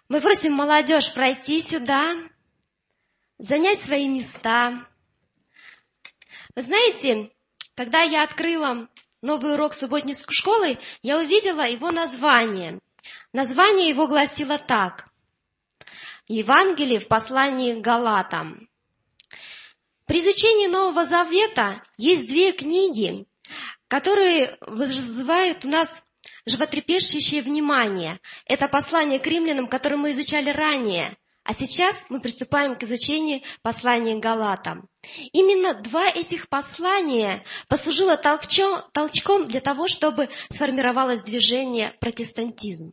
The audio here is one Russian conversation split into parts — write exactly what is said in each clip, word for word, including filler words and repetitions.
Мы просим молодежь пройти сюда, занять свои места. Вы знаете, когда я открыла новый урок субботней школы, я увидела его название. Название его гласило так: «Евангелие в послании к Галатам». При изучении Нового Завета есть две книги, которые вызывают у нас животрепещущее внимание. Это послание к римлянам, которое мы изучали ранее. А сейчас мы приступаем к изучению послания к Галатам. Именно два этих послания послужило толчо, толчком для того, чтобы сформировалось движение протестантизм.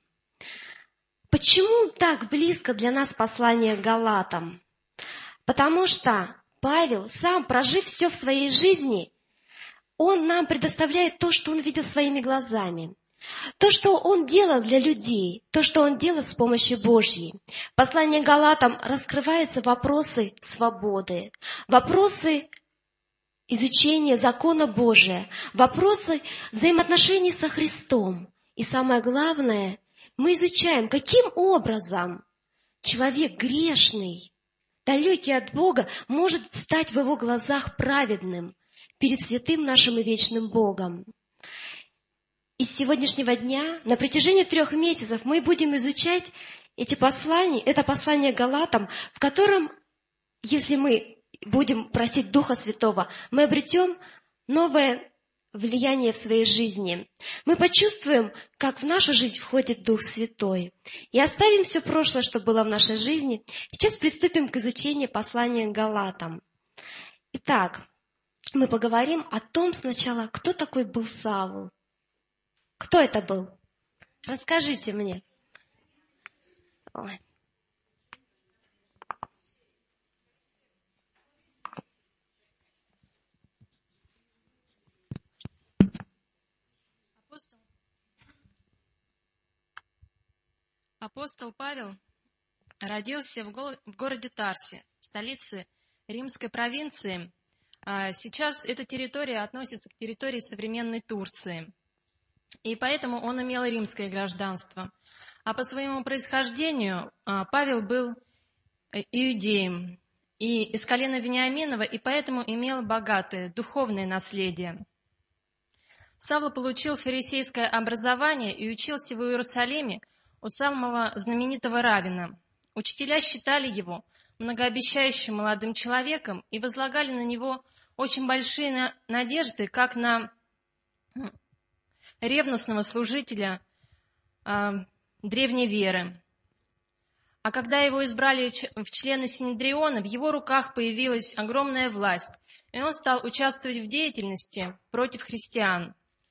Почему так близко для нас послание к Галатам? Потому что Павел, сам прожив все в своей жизни, он нам предоставляет то, что он видел своими глазами. То, что он делал для людей, то, что он делал с помощью Божьей. В послании к Галатам раскрываются вопросы свободы, вопросы изучения закона Божия, вопросы взаимоотношений со Христом. И самое главное, мы изучаем, каким образом человек грешный, далекий от Бога, может стать в его глазах праведным перед святым нашим и вечным Богом. И с сегодняшнего дня, на протяжении трех месяцев, мы будем изучать эти послания, это послание к Галатам, в котором, если мы будем просить Духа Святого, мы обретем новое влияние в своей жизни. Мы почувствуем, как в нашу жизнь входит Дух Святой. И оставим все прошлое, что было в нашей жизни. Сейчас приступим к изучению послания к Галатам. Итак, мы поговорим о том сначала, кто такой был Савл. Кто это был? Расскажите мне. Ой. Апостол. Апостол Павел родился в, го- в городе Тарсе, столице римской провинции. А сейчас эта территория относится к территории современной Турции. И поэтому он имел римское гражданство. А по своему происхождению Павел был иудеем и из колена Вениаминова, и поэтому имел богатое духовное наследие. Савл получил фарисейское образование и учился в Иерусалиме у самого знаменитого раввина. Учителя считали его многообещающим молодым человеком и возлагали на него очень большие надежды, как на ревностного служителя э, древней веры. А когда его избрали в члены Синедриона, в его руках появилась огромная власть, и он стал участвовать в деятельности против христиан.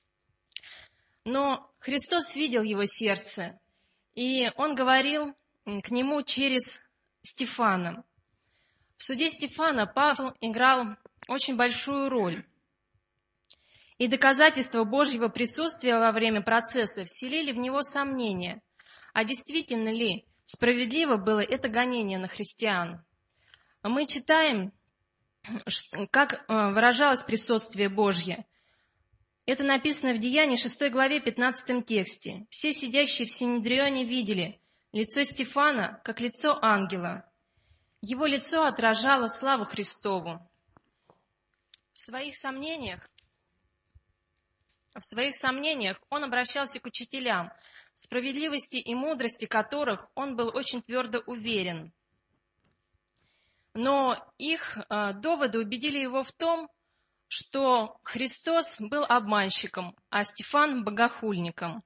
Но Христос видел его сердце, и он говорил к нему через Стефана. В суде Стефана Павел играл очень большую роль. И доказательства Божьего присутствия во время процесса вселили в него сомнения, а действительно ли справедливо было это гонение на христиан. Мы читаем, как выражалось присутствие Божье. Это написано в Деянии шестой главе пятнадцатом тексте. «Все сидящие в Синедрионе видели лицо Стефана, как лицо ангела. Его лицо отражало славу Христову». В своих сомнениях В своих сомнениях он обращался к учителям, в справедливости и мудрости которых он был очень твердо уверен. Но их э, доводы убедили его в том, что Христос был обманщиком, а Стефан – богохульником.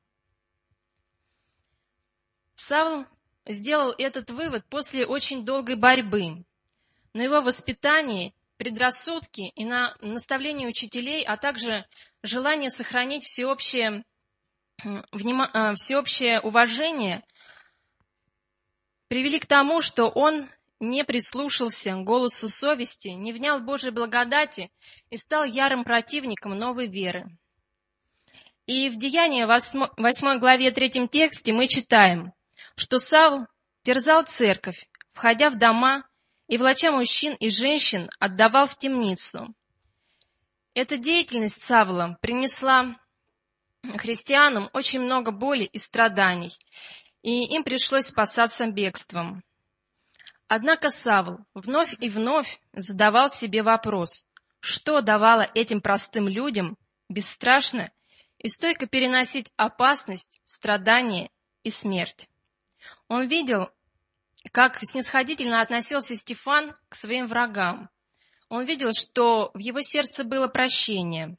Савл сделал этот вывод после очень долгой борьбы. Но его воспитание, предрассудки и на наставление учителей, а также желание сохранить всеобщее, внима, всеобщее уважение привели к тому, что он не прислушался к голосу совести, не внял Божьей благодати и стал ярым противником новой веры. И в Деянии восьмой главе третьем тексте мы читаем, что Савл терзал церковь, входя в дома и, влача мужчин и женщин, отдавал в темницу. Эта деятельность Савла принесла христианам очень много боли и страданий. и им пришлось спасаться бегством. Однако Савл вновь и вновь задавал себе вопрос, что давало этим простым людям бесстрашно и стойко переносить опасность, страдания и смерть. Он видел, как снисходительно относился Стефан к своим врагам. Он видел, что в его сердце было прощение.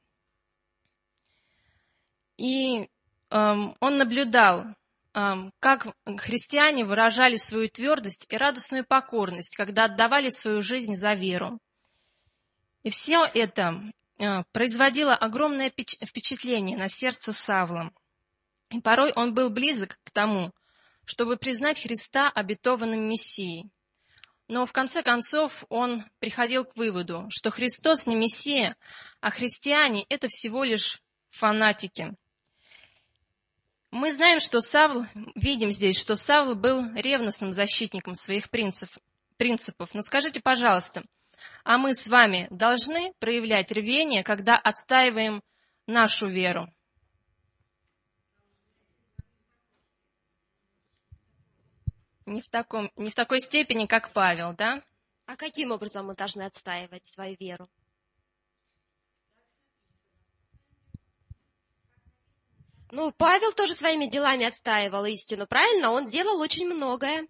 И эм, он наблюдал, эм, как христиане выражали свою твердость и радостную покорность, когда отдавали свою жизнь за веру. И все это э, производило огромное впечатление на сердце Савла. И порой он был близок к тому, чтобы признать Христа обетованным Мессией. Но в конце концов он приходил к выводу, что Христос не Мессия, а христиане — это всего лишь фанатики. Мы знаем, что Савл, видим здесь, что Савл был ревностным защитником своих принципов. Но скажите, пожалуйста, а мы с вами должны проявлять рвение, когда отстаиваем нашу веру? Не в, таком, не в такой степени, как Павел, да? А каким образом мы должны отстаивать свою веру? Ну, Павел тоже своими делами отстаивал истину, правильно? Он делал очень многое.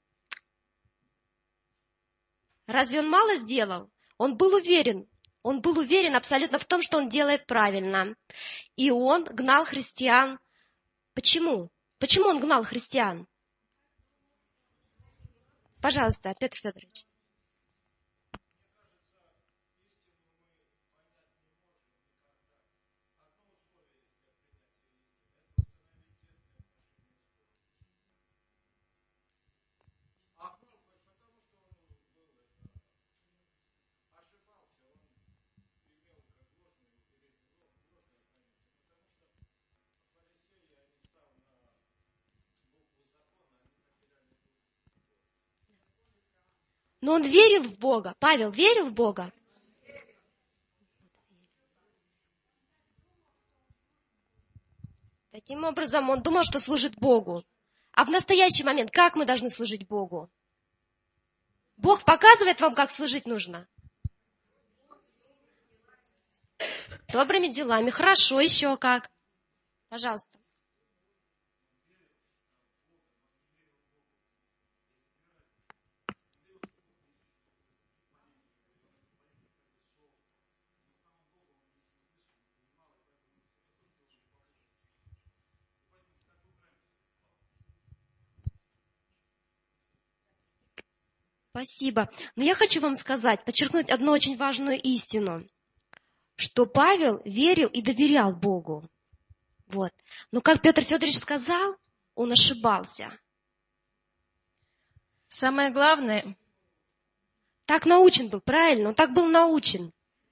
Разве он мало сделал? Он был уверен. Он был уверен абсолютно в том, что он делает правильно. И он гнал христиан. Почему? Почему он гнал христиан? Пожалуйста, Петр Федорович. Но он верил в Бога. Павел верил в Бога. Таким образом, он думал, что служит Богу. А в настоящий момент как мы должны служить Богу? Бог показывает вам, как служить нужно? Добрыми делами. Хорошо, еще как? Пожалуйста. Спасибо. Но я хочу вам сказать, подчеркнуть одну очень важную истину, что Павел верил и доверял Богу. Вот. Но как Петр Федорович сказал, он ошибался. Самое главное... Так научен был, правильно, он так был научен.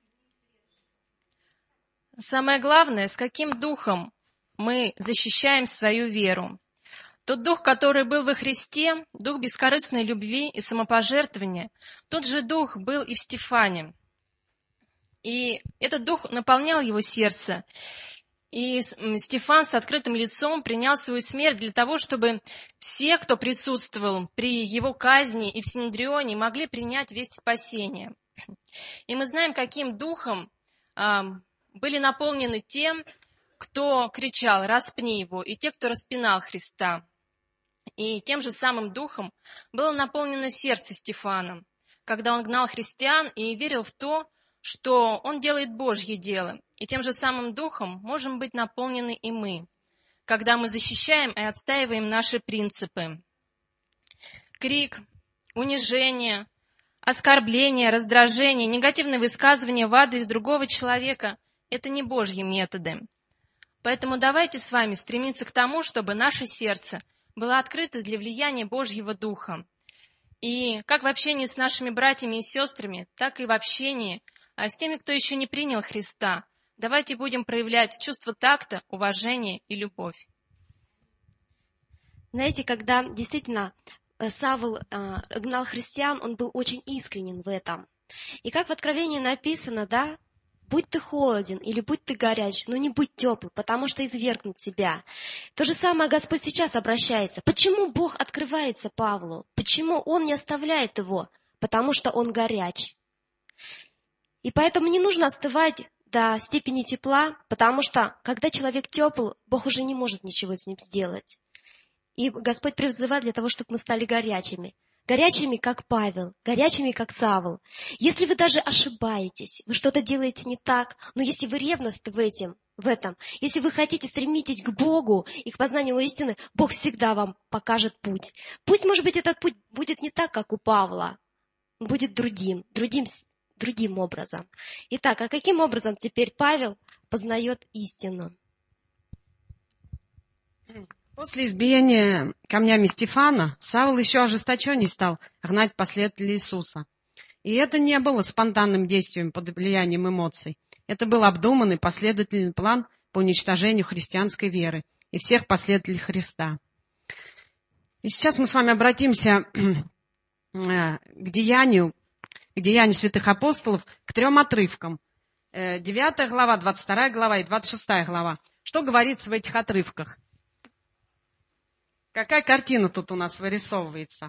Самое главное, с каким духом мы защищаем свою веру. Тот дух, который был во Христе, дух бескорыстной любви и самопожертвования, тот же дух был и в Стефане. И этот дух наполнял его сердце. И Стефан с открытым лицом принял свою смерть для того, чтобы все, кто присутствовал при его казни и в Синедрионе, могли принять весть спасения. И мы знаем, каким духом а, были наполнены тем, кто кричал «распни его», и те, кто распинал Христа. И тем же самым духом было наполнено сердце Стефана, когда он гнал христиан и верил в то, что он делает Божье дело. И тем же самым духом можем быть наполнены и мы, когда мы защищаем и отстаиваем наши принципы. Крик, унижение, оскорбление, раздражение, негативные высказывания в адрес другого человека – это не Божьи методы. Поэтому давайте с вами стремиться к тому, чтобы наше сердце было открыто для влияния Божьего Духа. И как в общении с нашими братьями и сестрами, так и в общении а с теми, кто еще не принял Христа, давайте будем проявлять чувство такта, уважения и любовь. Знаете, когда действительно Савл э, гнал христиан, он был очень искренен в этом. И как в Откровении написано, да, Будь ты холоден или будь ты горяч, но не будь теплый, потому что извергнут тебя. То же самое Господь сейчас обращается. Почему Бог открывается Павлу? Почему Он не оставляет его? Потому что он горяч. И поэтому не нужно остывать до степени тепла, потому что, когда человек тепл, Бог уже не может ничего с ним сделать. И Господь призывает для того, чтобы мы стали горячими. Горячими, как Павел, горячими, как Савл. Если вы даже ошибаетесь, вы что-то делаете не так, но если вы ревностны в, этим, в этом, если вы хотите, стремитесь к Богу и к познанию истины, Бог всегда вам покажет путь. Пусть, может быть, этот путь будет не так, как у Павла, он будет другим, другим, другим образом. Итак, а каким образом теперь Павел познает истину? После избиения камнями Стефана Савл еще ожесточенней стал гнать последователей Иисуса. И это не было спонтанным действием под влиянием эмоций. Это был обдуманный последовательный план по уничтожению христианской веры и всех последователей Христа. И сейчас мы с вами обратимся к деянию, к деянию святых апостолов, к трем отрывкам. девятая глава, двадцать вторая глава и двадцать шестая глава. Что говорится в этих отрывках? Какая картина тут у нас вырисовывается?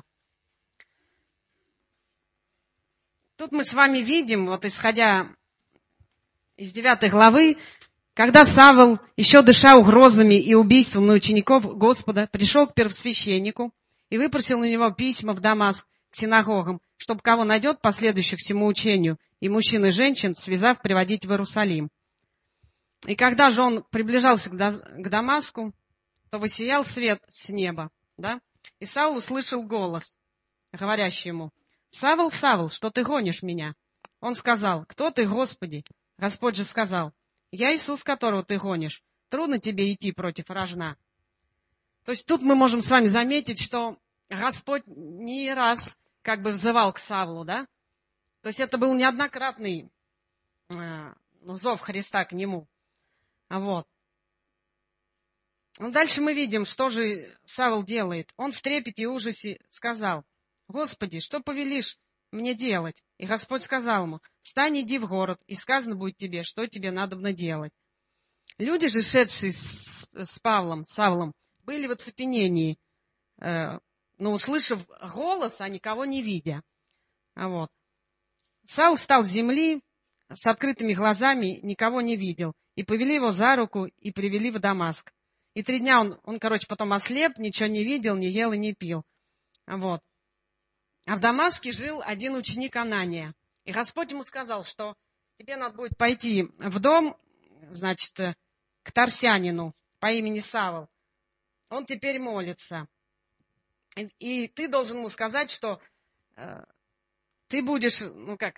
Тут мы с вами видим, вот исходя из девятой главы, когда Савл, еще дыша угрозами и убийством на учеников Господа, пришел к первосвященнику и выпросил у него письма в Дамаск к синагогам, чтобы кого найдет последующих всему учению, и мужчин и женщин, связав, приводить в Иерусалим. И когда же он приближался к Дамаску, то воссиял свет с неба, да? И Саул услышал голос, говорящий ему: «Савл, Савл, что ты гонишь меня?» Он сказал: «Кто ты, Господи?» Господь же сказал: «Я Иисус, которого ты гонишь. Трудно тебе идти против рожна». То есть тут мы можем с вами заметить, что Господь не раз как бы взывал к Савлу, да? То есть это был неоднократный э, зов Христа к нему. Вот. Ну, дальше мы видим, что же Савл делает. Он в трепете и ужасе сказал: «Господи, что повелишь мне делать?» И Господь сказал ему: «Встань, иди в город, и сказано будет тебе, что тебе надобно делать». Люди же, шедшие с, с Павлом, Савлом, были в оцепенении, э, но, услышав голос, а никого не видя. Вот. Савл встал с земли, с открытыми глазами, никого не видел, и повели его за руку и привели в Дамаск. И три дня он, он, короче, потом ослеп, ничего не видел, не ел и не пил. Вот. А в Дамаске жил один ученик Анания. И Господь ему сказал, что тебе надо будет пойти в дом, значит, к Тарсянину по имени Савл. Он теперь молится. И, и ты должен ему сказать, что э, ты будешь, ну как,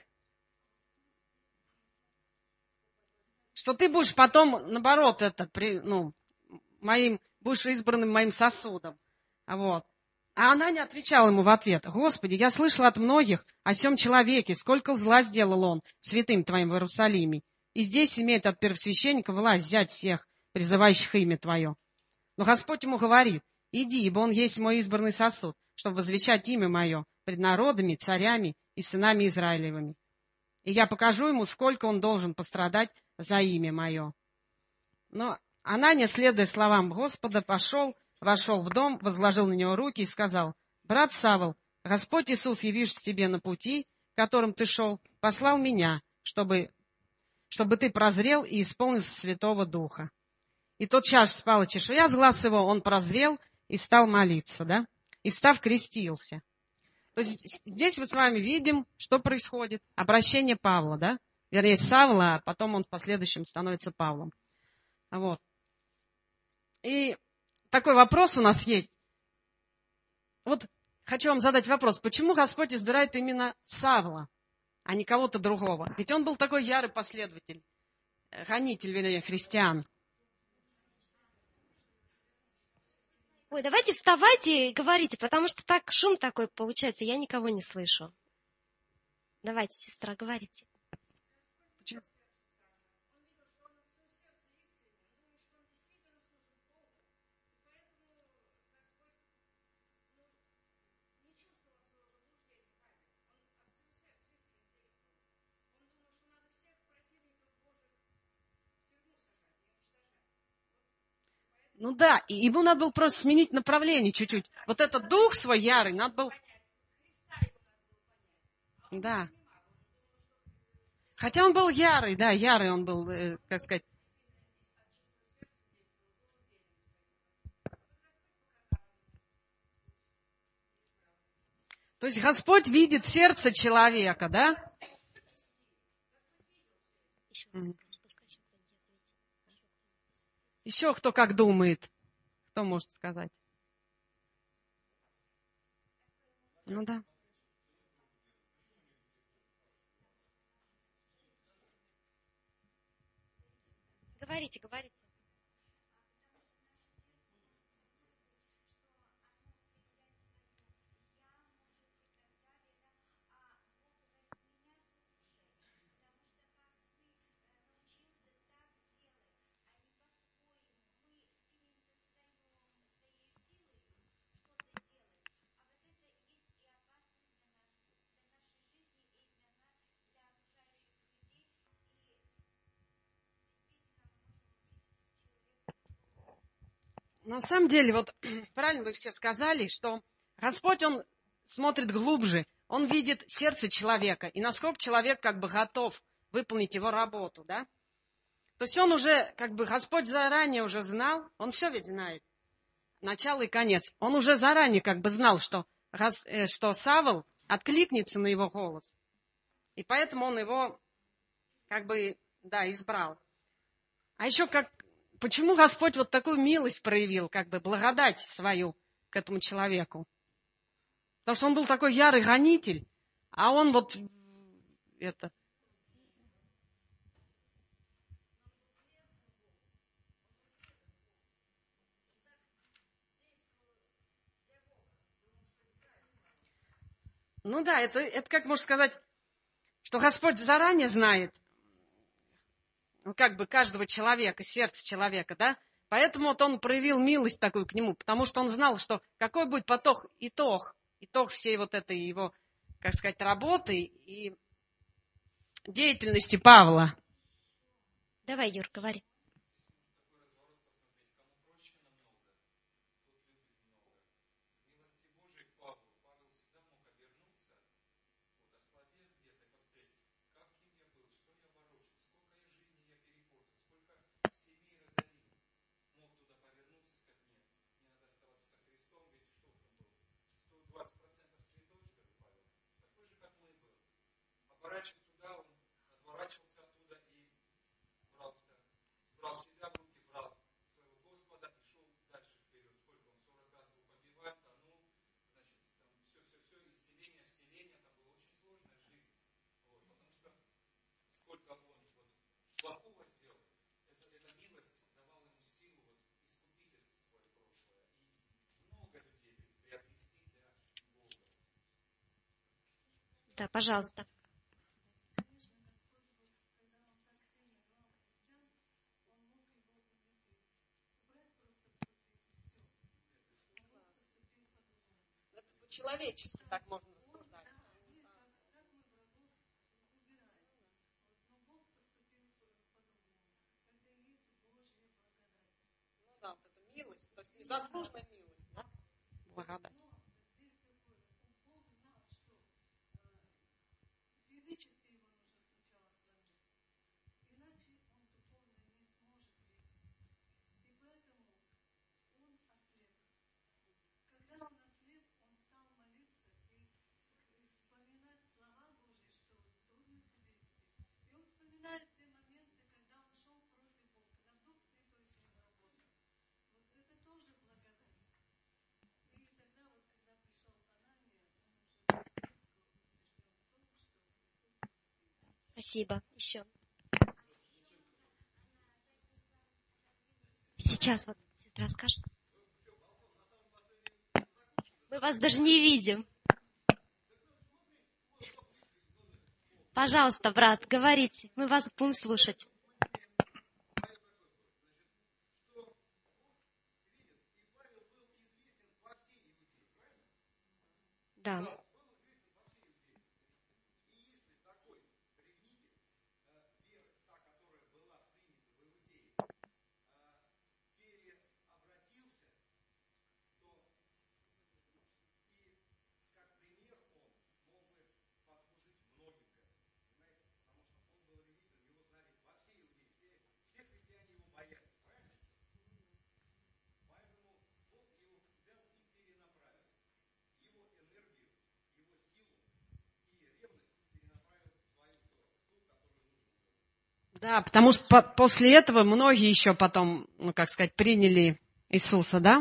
что ты будешь потом, наоборот, это, при, ну, моим, будешь избранным моим сосудом. Вот. А она не отвечала ему в ответ: «Господи, я слышала от многих о сем человеке, сколько зла сделал он святым твоим в Иерусалиме. И здесь имеет от первосвященника власть взять всех, призывающих имя твое». Но Господь ему говорит: «Иди, ибо он есть мой избранный сосуд, чтобы возвещать имя мое пред народами, царями и сынами Израилевыми. И я покажу ему, сколько он должен пострадать за имя мое». Но Анания, следуя словам Господа, пошел, вошел в дом, возложил на него руки и сказал: «Брат Савл, Господь Иисус, явившись тебе на пути, которым ты шел, послал меня, чтобы, чтобы ты прозрел и исполнился Святого Духа». И тотчас спала чешуя с глаз его, он прозрел и стал молиться, да? И, встав, крестился. То есть здесь мы с вами видим, что происходит. Обращение Павла, да? Вернее, Савла, а потом он в последующем становится Павлом. Вот. И такой вопрос у нас есть. Вот хочу вам задать вопрос. Почему Господь избирает именно Савла, а не кого-то другого? Ведь он был такой ярый последователь, гонитель, вернее, христиан. Ой, давайте вставайте и говорите, потому что так шум такой получается, я никого не слышу. Давайте, сестра, говорите. Почему? Ну да, и ему надо было просто сменить направление чуть-чуть. Вот этот дух свой ярый, надо было... Да. Хотя он был ярый, да, ярый он был, э, как сказать. То есть Господь видит сердце человека, да? Еще кто как думает? Кто может сказать? Ну да. Говорите, говорите. На самом деле, вот правильно вы все сказали, что Господь, Он смотрит глубже, Он видит сердце человека, и насколько человек как бы готов выполнить его работу, да? То есть Он уже, как бы, Господь заранее уже знал, Он все ведь знает, начало и конец. Он уже заранее как бы знал, что, что Савл откликнется на его голос, и поэтому Он его, как бы, да, избрал. А еще как... Почему Господь вот такую милость проявил, как бы благодать свою к этому человеку? Потому что он был такой ярый гонитель, а он вот это... Ну да, это, это как можно сказать, что Господь заранее знает, ну, как бы каждого человека, сердце человека, да? Поэтому вот он проявил милость такую к нему, потому что он знал, что какой будет потом итог, итог всей вот этой его, как сказать, работы и деятельности Павла. Давай, Юр, говори. Да, пожалуйста. По-человечески так можно рассуждать. Ну да, вот эта милость, то есть незаслуженная милость, да? Благодать. Спасибо. Еще. Сейчас вот сестра скажет. Мы вас даже не видим. Пожалуйста, брат, говорите. Мы вас будем слушать. Да. Да, потому что по- после этого многие еще потом, ну, как сказать, приняли Иисуса, да?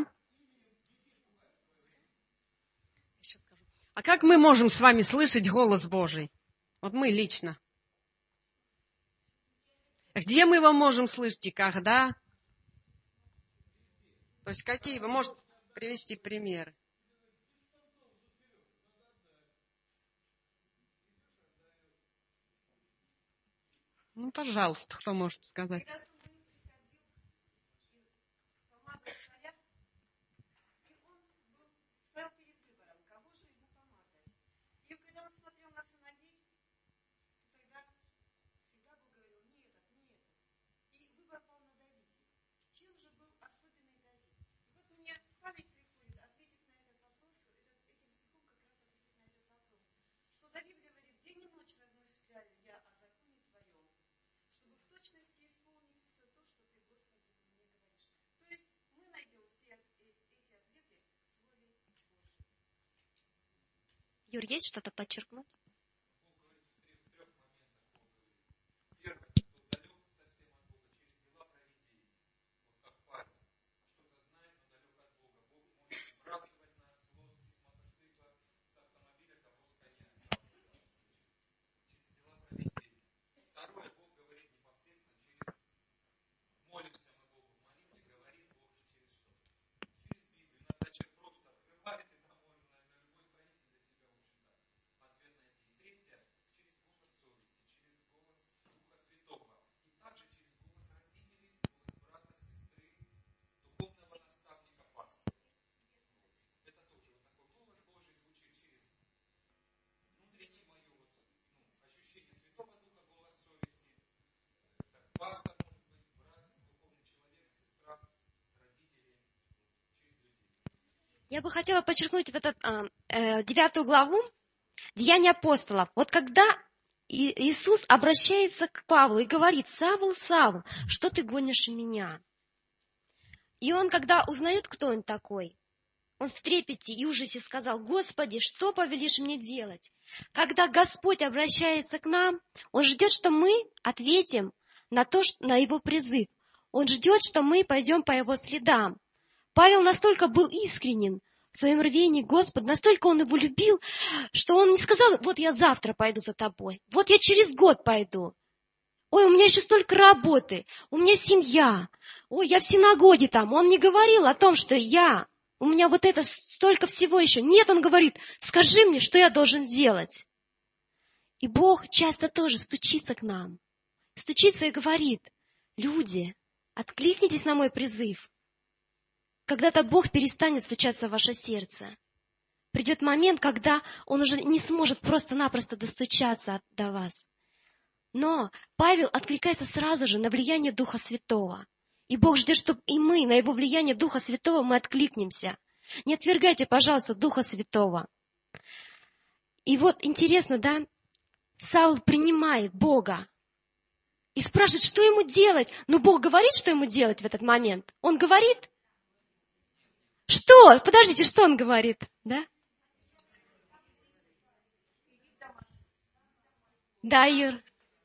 А как мы можем с вами слышать голос Божий? Вот мы лично. Где мы его можем слышать и когда? То есть какие? Вы можете привести примеры? Ну, пожалуйста, кто может сказать? Юр, есть что-то подчеркнуть? Я бы хотела подчеркнуть в этот а, э, девятую главу Деяния апостолов. Вот когда И- Иисус обращается к Павлу и говорит: «Савл, Савл, что ты гонишь меня?» И он, когда узнает, кто он такой, он в трепете и ужасе сказал: «Господи, что повелишь мне делать?» Когда Господь обращается к нам, Он ждет, что мы ответим на, то, ш- на Его призыв. Он ждет, что мы пойдем по Его следам. Павел настолько был искренен в своем рвении к Господу, настолько он его любил, что он не сказал: «Вот я завтра пойду за тобой, вот я через год пойду. Ой, у меня еще столько работы, у меня семья, ой, я в синагоге там». Он не говорил о том, что я, у меня вот это столько всего еще. Нет, он говорит: «Скажи мне, что я должен делать». И Бог часто тоже стучится к нам, стучится и говорит: «Люди, откликнитесь на мой призыв». Когда-то Бог перестанет стучаться в ваше сердце. Придет момент, когда Он уже не сможет просто-напросто достучаться до вас. Но Павел откликается сразу же на влияние Духа Святого. И Бог ждет, чтобы и мы на Его влияние Духа Святого мы откликнемся. Не отвергайте, пожалуйста, Духа Святого. И вот интересно, да, Саул принимает Бога и спрашивает, что ему делать. Но Бог говорит, что ему делать в этот момент. Он говорит... Что? Подождите, что он говорит? Да? Да, Юр.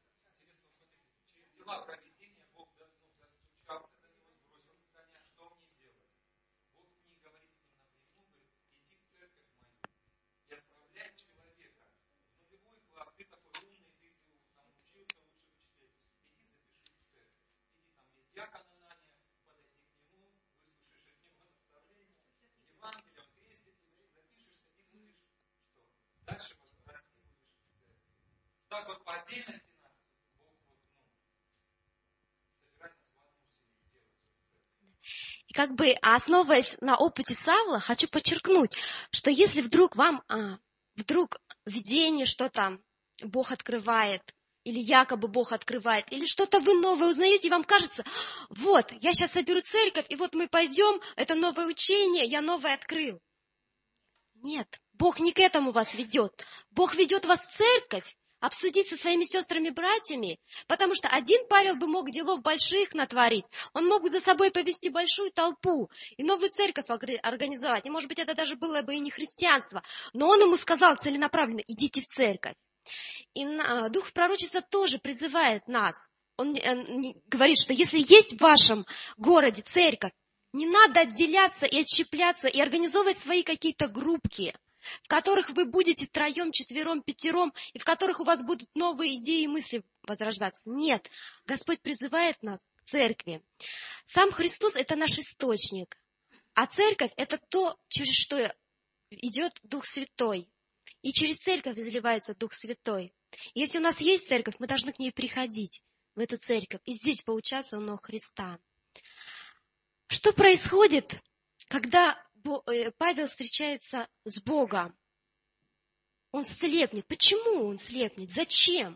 Так вот по отдельности нас Бог вот, ну, собирает нас в одну семью, делать свою церковь. И как бы основываясь на опыте Савла, хочу подчеркнуть, что если вдруг вам а, вдруг видение что-то Бог открывает, или якобы Бог открывает, или что-то вы новое узнаете, и вам кажется: вот, я сейчас соберу церковь, и вот мы пойдем, это новое учение, я новое открыл. Нет, Бог не к этому вас ведет. Бог ведет вас в церковь, обсудить со своими сестрами-братьями, потому что один Павел бы мог делов больших натворить, он мог бы за собой повести большую толпу и новую церковь организовать, и, может быть, это даже было бы и не христианство, но он ему сказал целенаправленно: идите в церковь. И Дух пророчества тоже призывает нас. он э, говорит, что если есть в вашем городе церковь, не надо отделяться и отщепляться, и организовывать свои какие-то группки, в которых вы будете троем, четвером, пятером, и в которых у вас будут новые идеи и мысли возрождаться. Нет, Господь призывает нас к церкви. Сам Христос – это наш источник, а церковь – это то, через что идет Дух Святой. И через церковь изливается Дух Святой. И если у нас есть церковь, мы должны к ней приходить, в эту церковь, и здесь поучаться у ног Христа. Что происходит, когда Павел встречается с Богом? Он слепнет. Почему он слепнет? Зачем?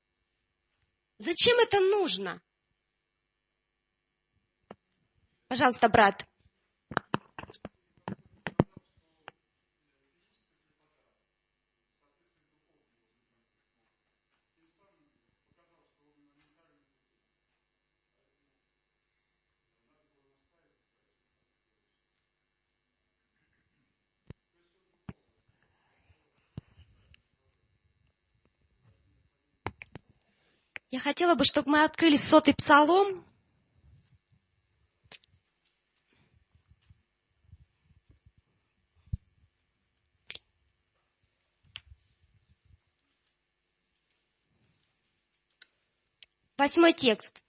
Зачем это нужно? Пожалуйста, брат. Я хотела бы, чтобы мы открыли сотый псалом. Восьмой текст.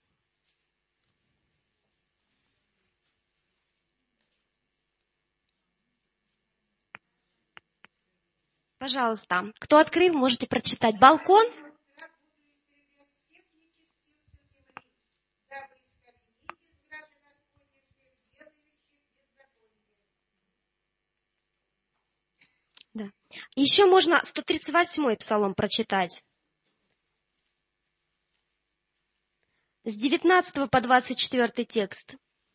Пожалуйста, кто открыл, можете прочитать. Балкон. Да. Еще можно сто тридцать восьмой псалом прочитать. С девятнадцатого по двадцать четвёртый текст.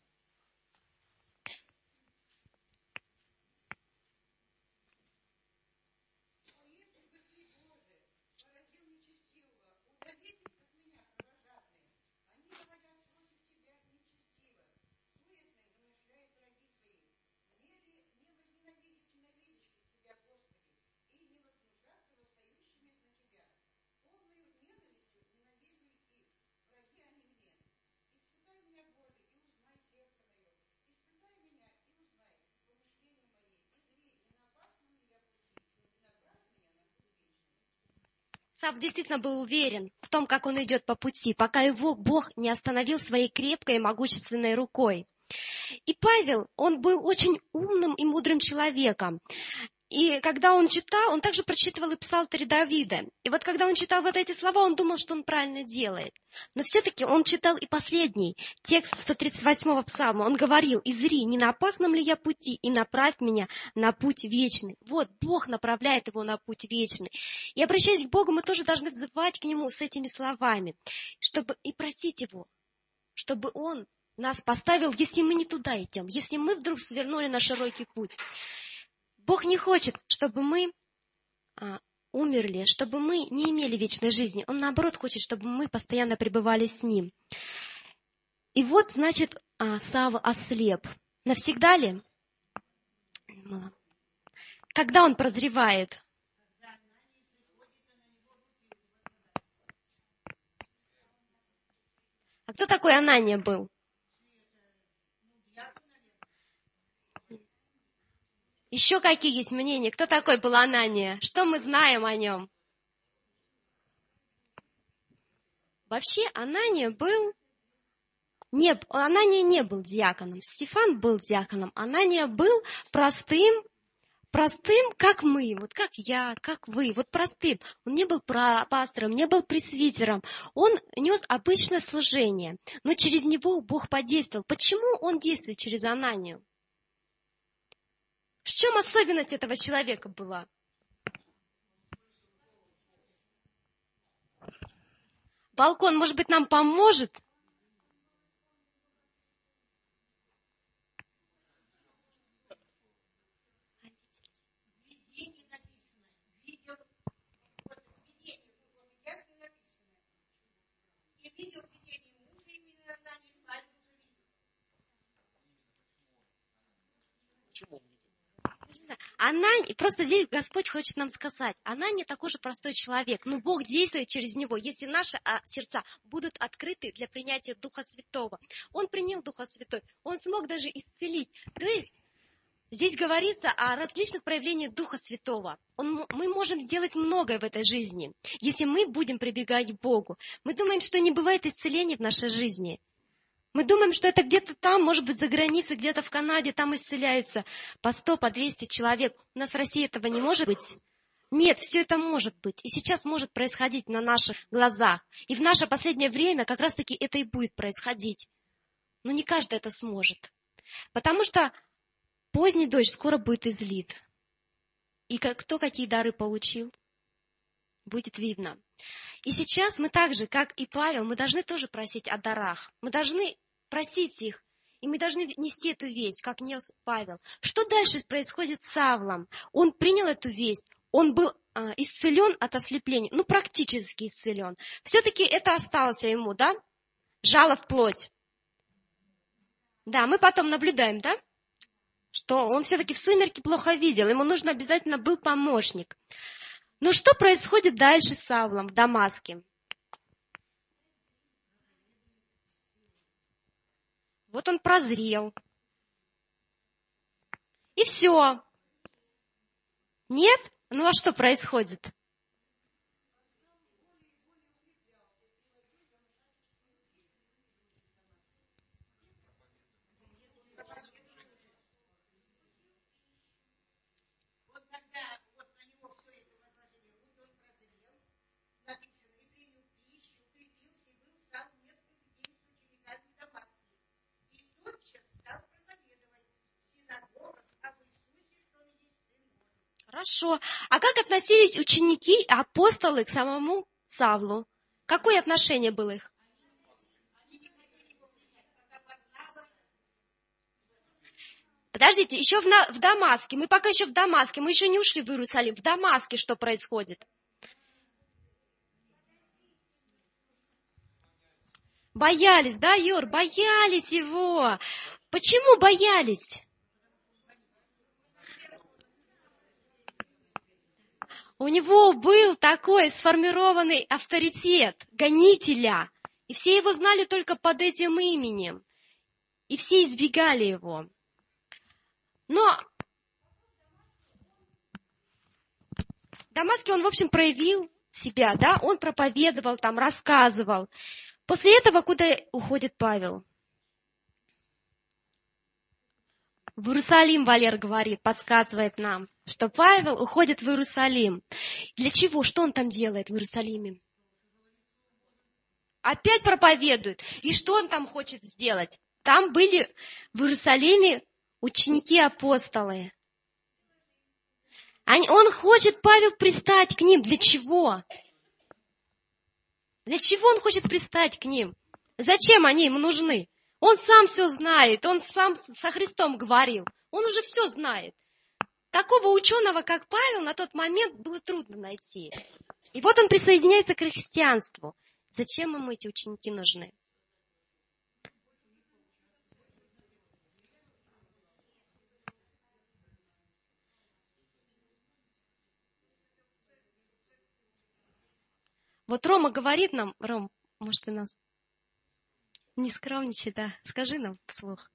Сав действительно был уверен в том, как он идет по пути, пока его Бог не остановил своей крепкой и могущественной рукой. И Павел, он был очень умным и мудрым человеком. И когда он читал, он также прочитывал и Псалтырь Давида. И вот когда он читал вот эти слова, он думал, что он правильно делает. Но все-таки он читал и последний текст сто тридцать восьмого псалма. Он говорил: «Изри, не на опасном ли я пути, и направь меня на путь вечный». Вот, Бог направляет его на путь вечный. И обращаясь к Богу, мы тоже должны взывать к Нему с этими словами, чтобы и просить Его, чтобы Он нас поставил, если мы не туда идем, если мы вдруг свернули на широкий путь. Бог не хочет, чтобы мы а, умерли, чтобы мы не имели вечной жизни. Он, наоборот, хочет, чтобы мы постоянно пребывали с Ним. И вот, значит, а, Савл ослеп. Навсегда ли? Когда он прозревает? А кто такой Анания был? Еще какие есть мнения? Кто такой был Анания? Что мы знаем о нем? Вообще Анания был... Не, Анания не был диаконом. Стефан был диаконом. Анания был простым, простым, как мы, вот как я, как вы, вот простым. Он не был пастором, не был пресвитером. Он нес обычное служение, но через него Бог подействовал. Почему он действует через Ананию? В чем особенность этого человека была? Балкон, может быть, нам поможет? она, просто здесь Господь хочет нам сказать, она не такой же простой человек, но Бог действует через него, если наши а, сердца будут открыты для принятия Духа Святого. Он принял Духа Святого, он смог даже исцелить. То есть здесь говорится о различных проявлениях Духа Святого. Он, мы можем сделать многое в этой жизни, если мы будем прибегать к Богу. Мы думаем, что не бывает исцеления в нашей жизни. Мы думаем, что это где-то там, может быть, за границей, где-то в Канаде, там исцеляются по сто, по двести человек. У нас в России этого не может быть. Нет, все это может быть. И сейчас может происходить на наших глазах. И в наше последнее время как раз-таки это и будет происходить. Но не каждый это сможет. Потому что поздний дождь скоро будет излит. И кто какие дары получил, будет видно. И сейчас мы так же, как и Павел, мы должны тоже просить о дарах. Мы должны просить их. И мы должны нести эту весть, как нес Павел. Что дальше происходит с Савлом? Он принял эту весть. Он был э, исцелен от ослепления. Ну, практически исцелен. Все-таки это осталось ему, да? Жало в плоть. Да, мы потом наблюдаем, да? Что он все-таки в сумерки плохо видел. Ему нужно обязательно был помощник. Но что происходит дальше с Савлом в Дамаске? Вот он прозрел. И все. Нет? Ну а что происходит? Хорошо. А как относились ученики, апостолы к самому Савлу? Какое отношение было их? Подождите, еще в, на, в Дамаске. Мы пока еще в Дамаске. Мы еще не ушли в Иерусалим. В Дамаске что происходит? Боялись, да, Юр? Боялись его. Почему боялись? У него был такой сформированный авторитет гонителя. И все его знали только под этим именем. И все избегали его. Но в Дамаске он, в общем, проявил себя, да? Он проповедовал там, рассказывал. После этого куда уходит Павел? В Иерусалим, Валер говорит, подсказывает нам, что Павел уходит в Иерусалим. Для чего? Что он там делает в Иерусалиме? Опять проповедует. И что он там хочет сделать? Там были в Иерусалиме ученики-апостолы. Он хочет, Павел, пристать к ним. Для чего? Для чего он хочет пристать к ним? Зачем они ему нужны? Он сам все знает, он сам со Христом говорил. Он уже все знает. Такого ученого, как Павел, на тот момент было трудно найти. И вот он присоединяется к христианству. Зачем ему эти ученики нужны? Вот Рома говорит нам, Ром, может, ты нас не скромничай, да? Скажи нам вслух.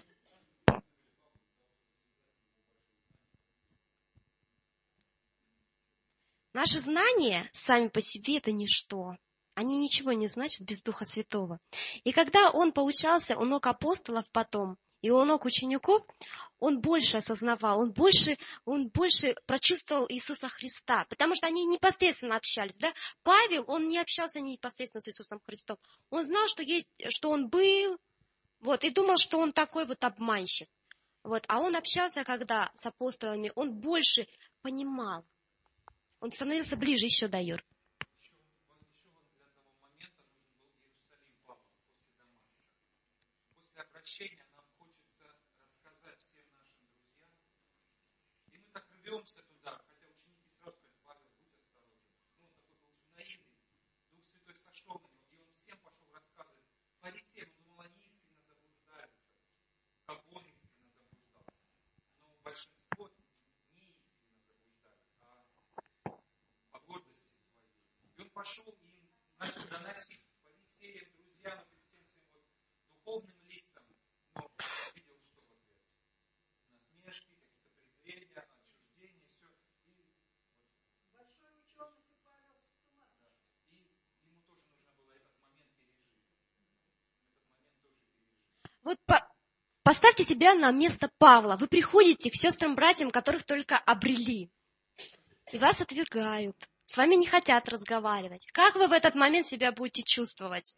Наши знания сами по себе это ничто. Они ничего не значат без Духа Святого. И когда он поучался у ног апостолов потом, и у ног учеников, он больше осознавал, он больше, он больше прочувствовал Иисуса Христа, потому что они непосредственно общались. Да? Павел, он не общался непосредственно с Иисусом Христом. Он знал, что, есть, что он был, вот, и думал, что он такой вот обманщик. Вот. А он общался, когда с апостолами, он больше понимал. Он становился ближе еще, да, Юр? Обращения нам хочется рассказать всем нашим друзьям. И мы так рвемся туда, хотя ученики сразу сказали, Павел, будь осторожен. Ну, он такой был наивный. Дух Святой сошел на него, и он всем пошел рассказывать. Фарисеям, он думал, они искренне заблуждаются, как он искренне заблуждался. Но большинство не искренне. пошел и начал доносить фарисеям, друзьям и всем всем вот духовным лицам. Но видел, что в ответ? Насмешки, какие-то презрения, отчуждения, все. И большой ученый Павел и ему тоже нужно было этот момент пережить. Этот момент тоже пережить. Вот по- поставьте себя на место Павла. Вы приходите к сестрам-братьям, которых только обрели, и вас отвергают. С вами не хотят разговаривать. Как вы в этот момент себя будете чувствовать?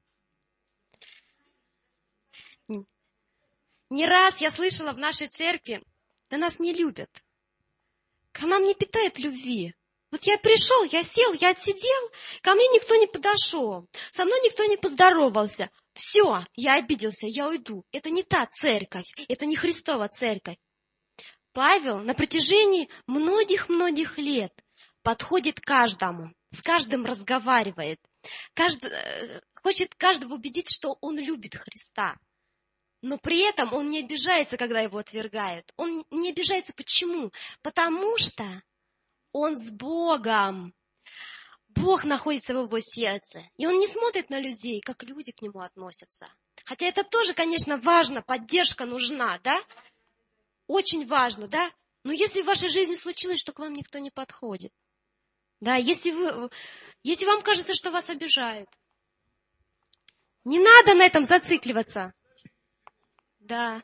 Не раз я слышала в нашей церкви: да нас не любят. К нам не питает любви. Вот я пришел, я сел, я отсидел, ко мне никто не подошел, со мной никто не поздоровался. Все, я обиделся, я уйду. Это не та церковь, это не Христова церковь. Павел на протяжении многих-многих лет подходит к каждому, с каждым разговаривает, каждый, хочет каждого убедить, что он любит Христа. Но при этом он не обижается, когда его отвергают. Он не обижается. Почему? Потому что он с Богом. Бог находится в его сердце. И он не смотрит на людей, как люди к нему относятся. Хотя это тоже, конечно, важно, поддержка нужна, да? Очень важно, да? Но если в вашей жизни случилось, что к вам никто не подходит, да, если вы, если вам кажется, что вас обижают, не надо на этом зацикливаться. Да.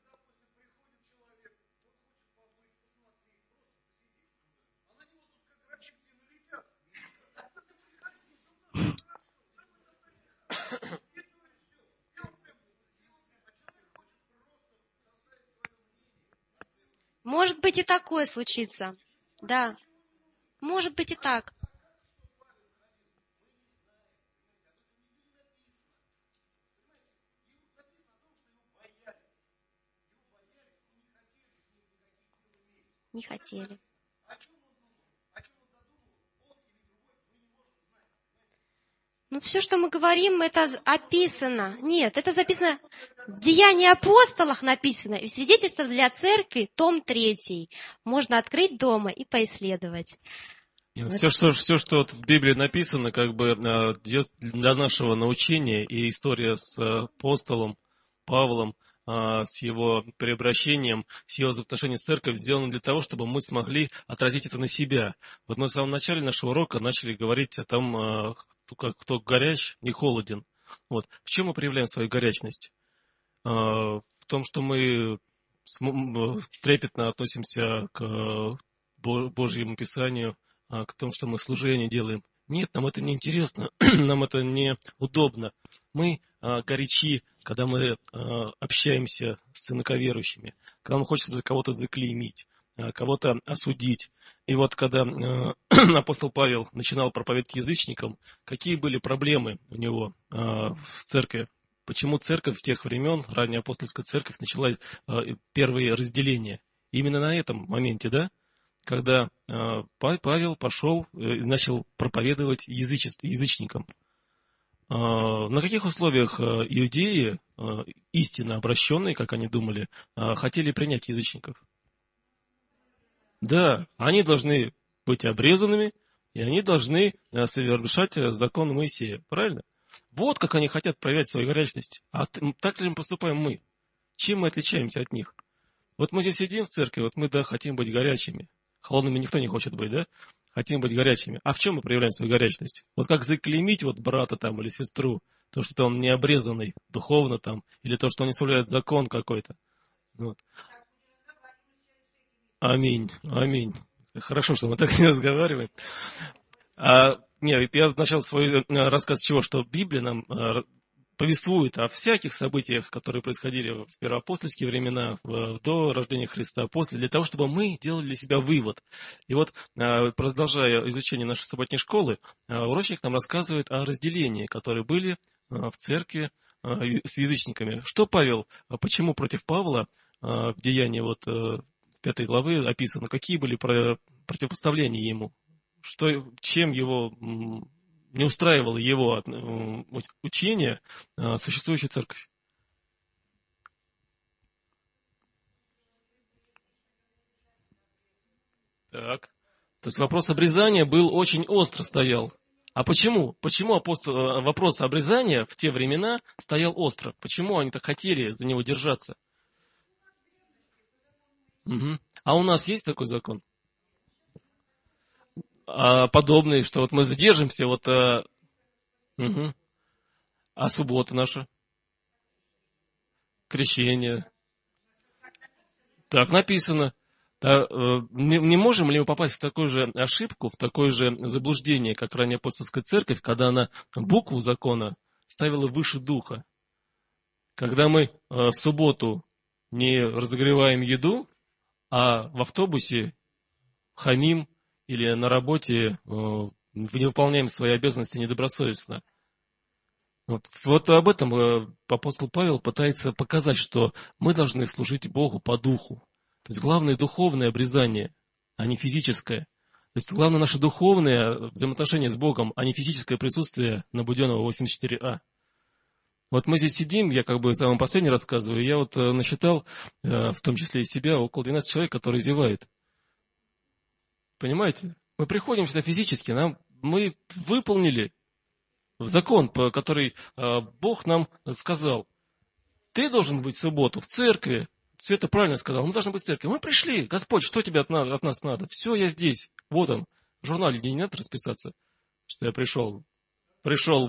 Может быть и такое случится. Да. Может быть и так. Не хотели. Ну, все, что мы говорим, это описано. Нет, это записано в Деянии апостолах написано. И свидетельство для церкви, том третий. Можно открыть дома и поисследовать. Все, что, все, что вот в Библии написано, как бы для нашего научения, и история с апостолом Павлом, с его преобращением, с его взаимоотношением с церковью, сделано для того, чтобы мы смогли отразить это на себя. Вот мы в самом начале нашего урока начали говорить о том, кто горяч, не холоден. Вот. В чем мы проявляем свою горячность? В том, что мы трепетно относимся к Божьему Писанию, к тому, что мы служение делаем. Нет, нам это не интересно, нам это не удобно. Мы а, горячи, когда мы а, общаемся с инаковерующими, когда нам хочется кого-то заклеймить, а, кого-то осудить. И вот когда а, апостол Павел начинал проповедовать язычникам, какие были проблемы у него а, в церкви? Почему церковь в тех времен, ранняя апостольская церковь, начала а, первые разделения? Именно на этом моменте, да? Когда э, Павел пошел и начал проповедовать язычество, язычникам. Э, на каких условиях иудеи, э, истинно обращенные, как они думали, э, хотели принять язычников? Да, они должны быть обрезанными, и они должны э, совершать закон Моисея. Правильно? Вот как они хотят проявлять свою горячность. А так ли мы поступаем мы? Чем мы отличаемся от них? Вот мы здесь сидим в церкви, вот мы, да, хотим быть горячими. Холодными никто не хочет быть, да? Хотим быть горячими. А в чем мы проявляем свою горячность? Вот как заклеймить вот брата там или сестру, то, что он не обрезанный духовно там, или то, что он не соблюдает закон какой-то. Вот. Аминь, аминь. Хорошо, что мы так не разговариваем. А, не, я начал свой рассказ с чего? Что Библия нам повествует о всяких событиях, которые происходили в первоапостольские времена, до рождения Христа, после, для того, чтобы мы делали для себя вывод. И вот, продолжая изучение нашей субботней школы, урочник нам рассказывает о разделении, которые были в церкви с язычниками. Что Павел, почему против Павла в Деянии вот, пятой главы описано, какие были противопоставления ему, что, чем его... не устраивало его учение существующей церковь. Так. То есть вопрос обрезания был очень остро стоял. А почему? Почему апостол, вопрос обрезания в те времена стоял остро? Почему они так хотели за него держаться? Угу. А у нас есть такой закон? А подобный, что вот мы задержимся, вот... А, угу. А суббота наша? Крещение. Так написано. Да, не, не можем ли мы попасть в такую же ошибку, в такое же заблуждение, как ранее апостольская церковь, когда она букву закона ставила выше духа? Когда мы в субботу не разогреваем еду, а в автобусе хамим или на работе не выполняем свои обязанности недобросовестно. Вот, вот об этом апостол Павел пытается показать, что мы должны служить Богу по духу. То есть главное духовное обрезание, а не физическое. То есть главное наше духовное взаимоотношение с Богом, а не физическое присутствие на Буденного восемьдесят четыре а. Вот мы здесь сидим, я как бы самым последний рассказываю, я вот насчитал, в том числе и себя, около двенадцати человек, которые зевают. Понимаете? Мы приходим сюда физически, нам, мы выполнили закон, который Бог нам сказал. Ты должен быть в субботу в церкви. Света правильно сказал, мы должны быть в церкви. Мы пришли, Господь, что тебе от нас, от нас надо? Все, я здесь. Вот он. В журнале не надо расписаться, что я пришел. Пришел.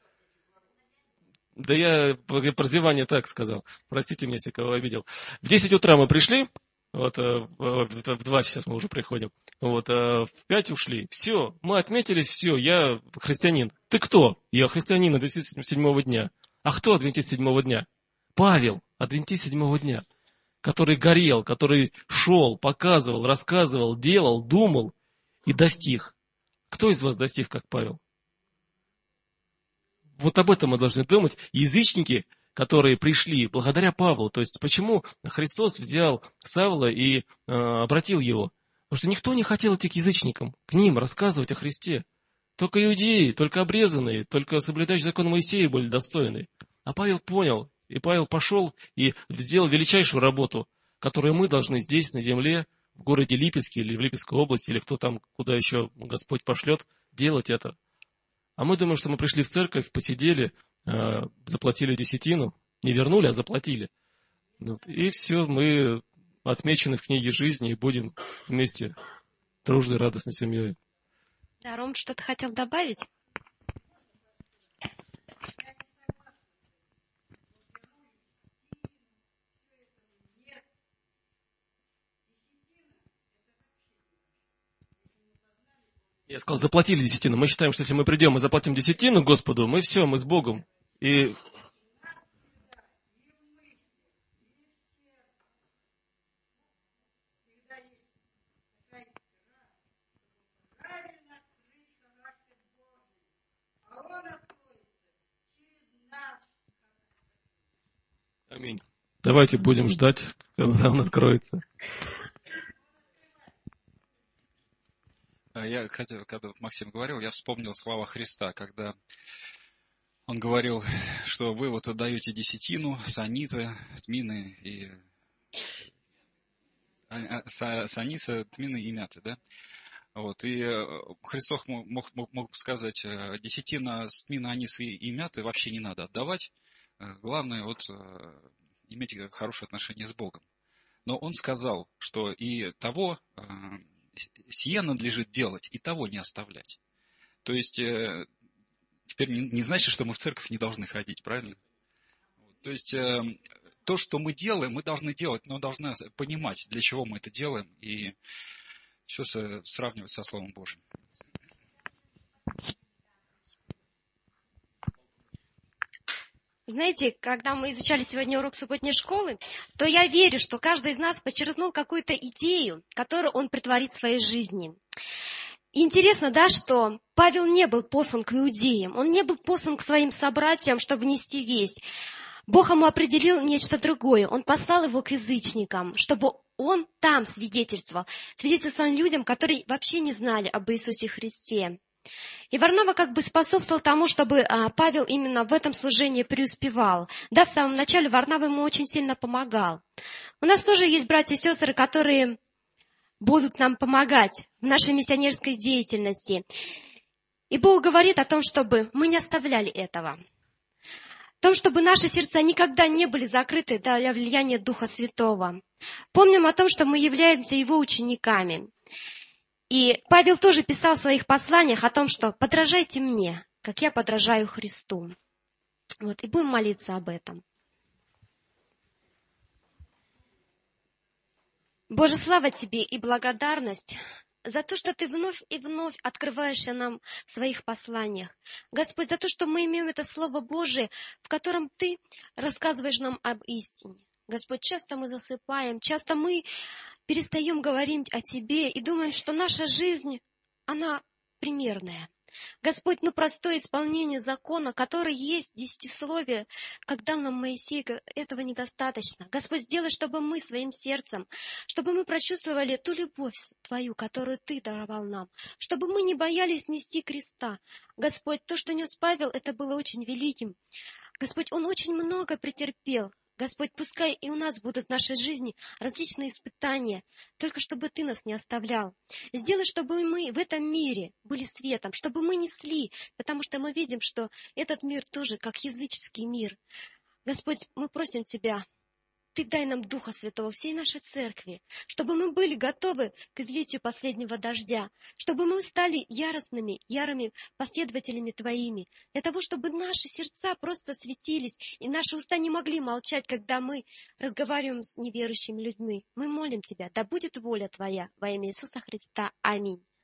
Да я про зевание так сказал. Простите меня, если кого обидел. В десять утра мы пришли. Вот, в два сейчас мы уже приходим. Вот, в пять ушли. Все, мы отметились, все, я христианин. Ты кто? Я христианин адвентист седьмого дня. А кто адвентист седьмого дня? Павел, адвентист седьмого дня. Который горел, который шел, показывал, рассказывал, делал, думал и достиг. Кто из вас достиг, как Павел? Вот об этом мы должны думать. Язычники, которые пришли благодаря Павлу. То есть, почему Христос взял Савла и э, обратил его? Потому что никто не хотел идти к язычникам, к ним рассказывать о Христе. Только иудеи, только обрезанные, только соблюдающие закон Моисея были достойны. А Павел понял, и Павел пошел и сделал величайшую работу, которую мы должны здесь, на земле, в городе Липецке или в Липецкой области, или кто там, куда еще Господь пошлет, делать это. А мы думаем, что мы пришли в церковь, посидели, заплатили десятину, не вернули, а заплатили. И все, мы отмечены в книге жизни и будем вместе дружной, радостной семьей. Да, Ром, что-то хотел добавить? Я сказал, заплатили десятину. Мы считаем, что если мы придем и заплатим десятину Господу, мы все, мы с Богом. И... Аминь. Давайте будем ждать, когда он откроется. Я хотел, когда Максим говорил, я вспомнил слова Христа, когда он говорил, что вы вот отдаете десятину, саниты, тмины и саницы, тмины и мяты, да? Вот, и Христос мог, мог, мог сказать, десятина с тмина, аниса и мяты вообще не надо отдавать. Главное, вот, иметь хорошие отношения с Богом. Но он сказал, что и того... сие надлежит делать, и того не оставлять. То есть, э, теперь не, не значит, что мы в церковь не должны ходить, правильно? То есть, э, то, что мы делаем, мы должны делать, но должны понимать, для чего мы это делаем, и все сравнивать со Словом Божьим. Знаете, когда мы изучали сегодня урок субботней школы, то я верю, что каждый из нас подчеркнул какую-то идею, которую он претворит в своей жизни. И интересно, да, что Павел не был послан к иудеям, он не был послан к своим собратьям, чтобы нести весть. Бог ему определил нечто другое. Он послал его к язычникам, чтобы он там свидетельствовал. Свидетельствовал людям, которые вообще не знали об Иисусе Христе. И Варнава как бы способствовал тому, чтобы а, Павел именно в этом служении преуспевал. Да, в самом начале Варнава ему очень сильно помогал. У нас тоже есть братья и сестры, которые будут нам помогать в нашей миссионерской деятельности. И Бог говорит о том, чтобы мы не оставляли этого. В том, чтобы наши сердца никогда не были закрыты для влияния Духа Святого. Помним о том, что мы являемся Его учениками. И Павел тоже писал в своих посланиях о том, что подражайте мне, как я подражаю Христу. Вот, и будем молиться об этом. Боже, слава Тебе и благодарность за то, что Ты вновь и вновь открываешься нам в своих посланиях. Господь, за то, что мы имеем это Слово Божие, в котором Ты рассказываешь нам об истине. Господь, часто мы засыпаем, часто мы перестаем говорить о Тебе и думаем, что наша жизнь, она примерная. Господь, ну простое исполнение закона, который есть десятисловие, как дал нам Моисей, этого недостаточно. Господь, сделай, чтобы мы своим сердцем, чтобы мы прочувствовали ту любовь Твою, которую Ты даровал нам, чтобы мы не боялись нести креста. Господь, то, что нес Павел, это было очень великим. Господь, он очень много претерпел. Господь, пускай и у нас будут в нашей жизни различные испытания, только чтобы Ты нас не оставлял. Сделай, чтобы мы в этом мире были светом, чтобы мы несли, потому что мы видим, что этот мир тоже как языческий мир. Господь, мы просим Тебя, Ты дай нам Духа Святого всей нашей церкви, чтобы мы были готовы к излитию последнего дождя, чтобы мы стали яростными, ярыми последователями Твоими, для того, чтобы наши сердца просто светились, и наши уста не могли молчать, когда мы разговариваем с неверующими людьми. Мы молим Тебя, да будет воля Твоя во имя Иисуса Христа. Аминь.